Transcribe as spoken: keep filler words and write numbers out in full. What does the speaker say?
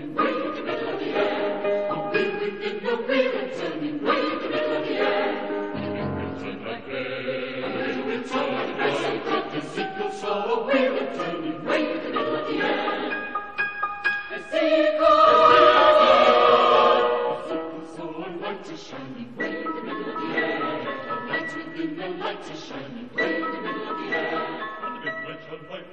turning way in the middle of the air. A wheel within the wheel and turning way in the middle of the air. It will turn like that. A wheel will turn like that. So cut the sickle saw a wheel and turning way in the middle of the air. The sickle, the sickle saw a light is shining way in the middle of the air. A light within the light is shining way in the middle of the air. And the big light shone white.